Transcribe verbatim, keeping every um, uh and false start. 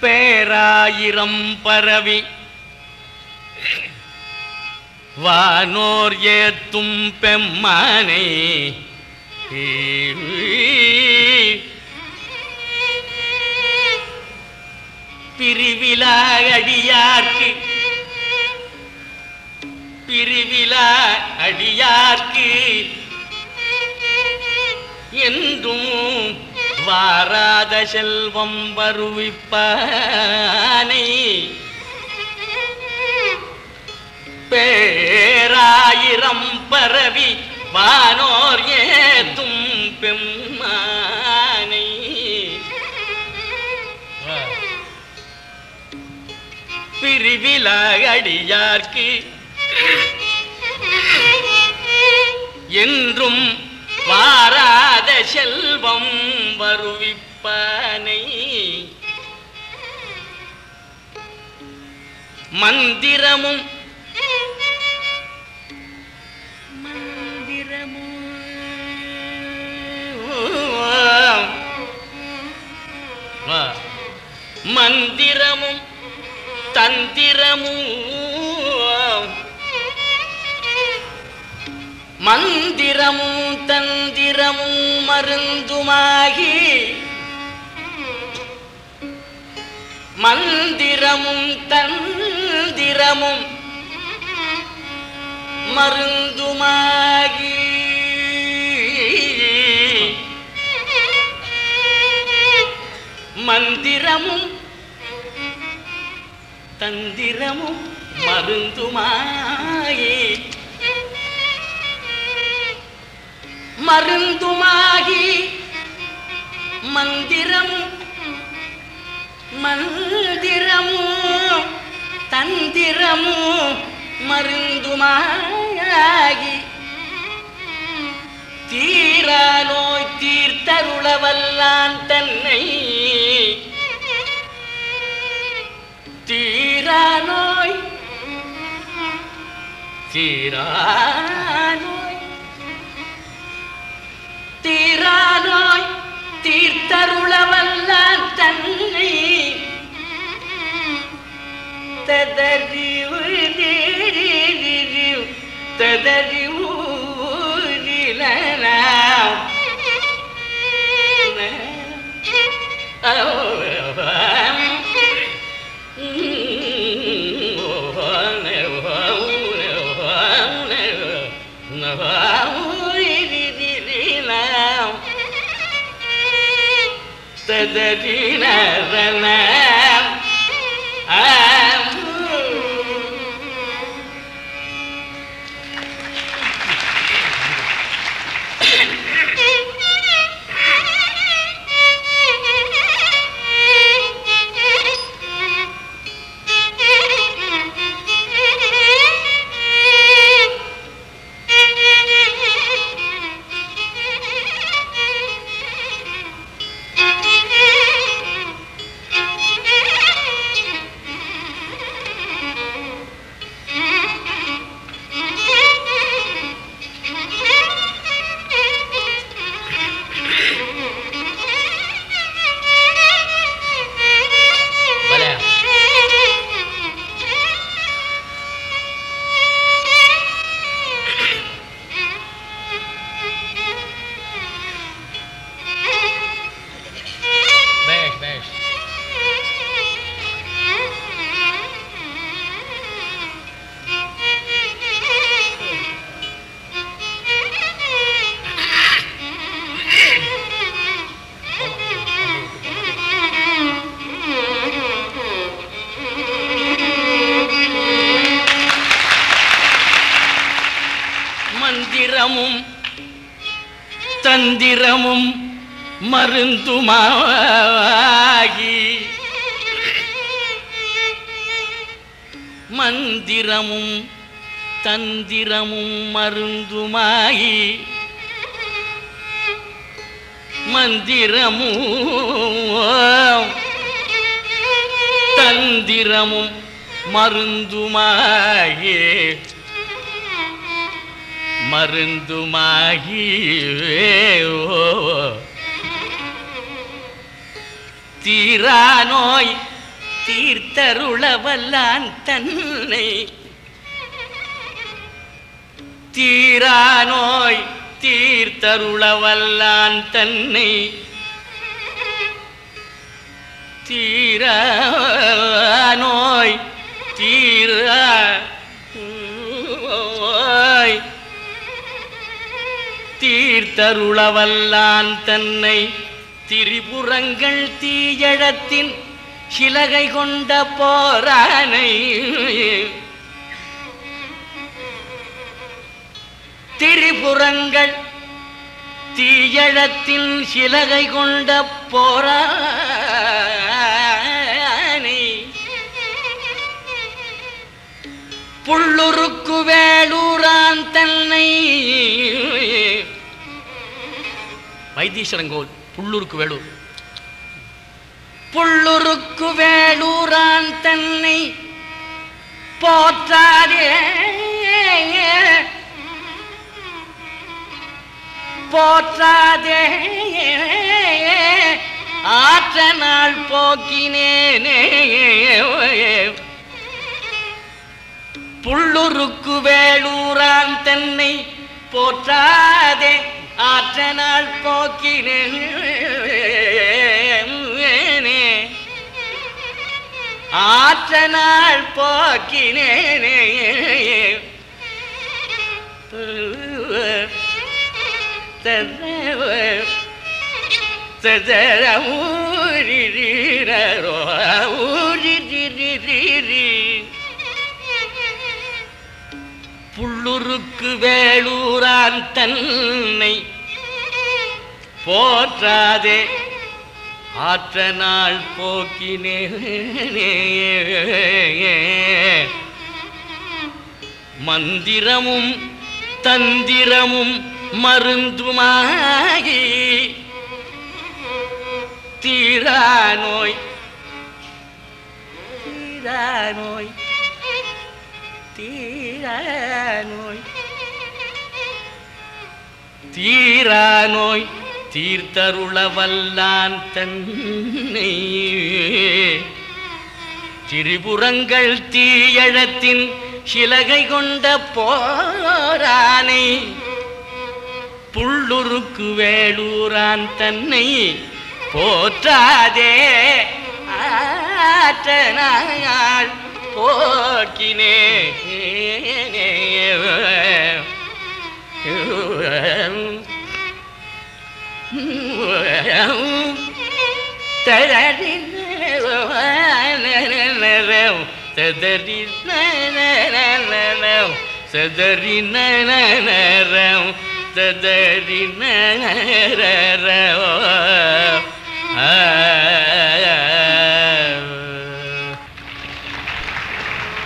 பேராயிரம் பரவி வானோர் ஏத்தும் பெம்மானை பிரிவிலா அடியார்க்கு பிரிவிலா அடியார்க்கு என்றும் வாராத செல்வம் வருவிப்பானை பேராயிரம் பரவி வானோர் ஏத்தும் பெம்மானை பிரிவிலா அடியார்க்கு என்றும் வாராத செல்வம் வருவிப்பானை மந்திரமும் மந்திரமும் மந்திரமும் தந்திரமும் மந்திரமும் தந்திரமும் மருந்துமாகி மந்திரமும் தந்திரமும் மருந்துமாகி மந்திரமும் தந்திரமும் மருந்துமாகி மருந்துமாகி மந்திரமும் மந்திரமும் தந்திரமும் மருந்துமாகி தீரா நோய் தீர்த்தருளவல்லான் தன்னை தீரா நோய் தீரா நோய் தீரா நோய் தீர்த்தருளவல்லான் தன்னை ததறிவு ததறிவு ததறின மந்திரமும் தந்திரமும் மருந்துமாகி மந்திரமும் தந்திரமும் மருந்துமாகி மந்திரமும் தந்திரமும் மருந்துமாகி மருந்துமாகி தீரா நோய் தீர்த்தருளவல்லான் தன்னை தீரா நோய் தீர்த்தருளவல்லான் தன்னை தீரா நோய் தீரா நோய் தீர்த்தருளவல்லான் தன்னை திரிபுரங்கள் தீயழத்தின் சிலகை கொண்ட போரானை திரிபுரங்கள் தீயழத்தின் சிலகை கொண்ட போரானை புள்ளுருக்கு வேளூரான் தன்னை வைத்தீஸ்வரங்கோல் புள்ளூருக்கு வேளூர் புள்ளுருக்கு வேளூரான் தன்னை போற்றாதே போற்றாதே ஆற்ற நாள் போக்கினேனே புள்ளுருக்கு வேளூரான் தன்னை போற்றாதே ஆற்ற நாள் போக்கினேனே ஆற்ற நாள் போக்கினேனே புள்ளுருக்கு வேளூரான் தன்னை போற்றாதே ஆற்ற நாள் போக்கினேனே மந்திரமும் தந்திரமும் மருந்துமாகி தீரா நோய் தீரா நோய் தீரா நோய் தீரா நோய் தீர்த்தருளவல்லான் தன்னை திரிபுரங்கள் தீயழத்தின் சிலகை கொண்ட போரானை புள்ளுருக்கு வேளூரான் தன்னை போற்றாதே ஆற்ற நாள் போக்கினே தரி ததரி சதரி நரம் ததரி நர